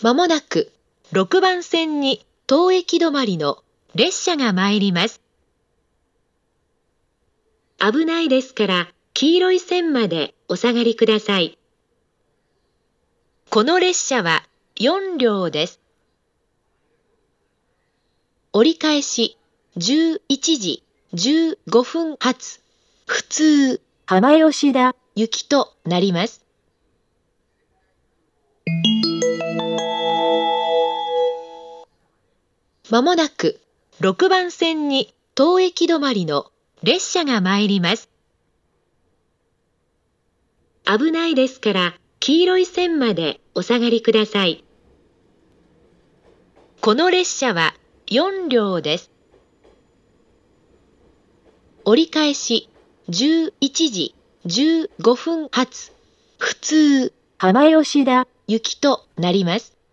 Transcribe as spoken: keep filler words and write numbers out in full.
まもなくろくばん線に当駅止まりの列車が参ります。危ないですから黄色い線までお下がりください。この列車はよんりょうです。折り返しじゅういちじじゅうごふん発普通浜吉田行きとなります。まもなくろくばん線に当駅止まりの列車が参ります。危ないですから黄色い線までお下がりください。この列車はよんりょうです。折り返しじゅういちじじゅうごふん発普通浜吉田行きとなります。